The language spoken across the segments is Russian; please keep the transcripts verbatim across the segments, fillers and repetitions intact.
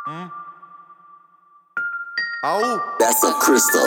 Mm. Ау. That's a crystal.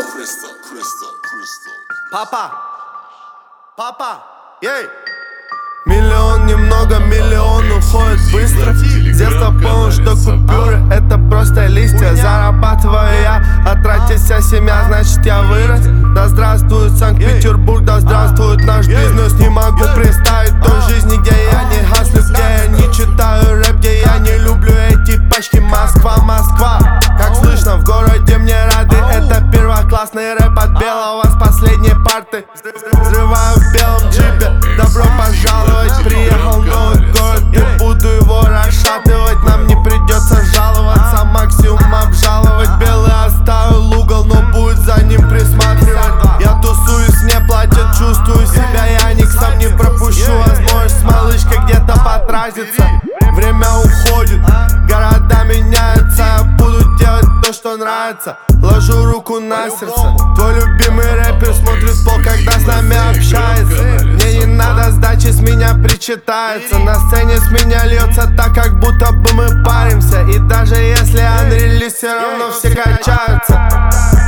Папа. Папа. Ей. Миллион немного, миллион уходит быстро. С детства понял, что купюры это просто листья. Зарабатываю я, а тратит вся семья, значит я вырос. Да здравствует Санкт-Петербург, да здравствует наш бизнес. Не могу представить той жизни, где я не хаслю, где я не читаю рэп, где я не люблю эти пачки. Москва, Москва, как слышно в городе мне рады. Это первоклассный рэп от белого с последней парты. Взрываю в белом джипе, добро пожаловать. Приехал в новый город, и буду его расшатывать. Нам не придется жаловаться, максимум обжаловать. Белый оставил угол, но будет за ним присматривать. Я тусуюсь, мне платят, чувствую себя я никсом. Не пропущу возможность с малышкой где-то потратиться. Время уходит, города меняются. Я буду делать то, что нравится. Ложу руку на сердце. Твой любимый рэпер смотрит в пол, когда с нами общается. Мне не надо сдачи, с меня причитается. На сцене с меня льется так, как будто бы мы паримся. И даже если анрели, все равно все качаются.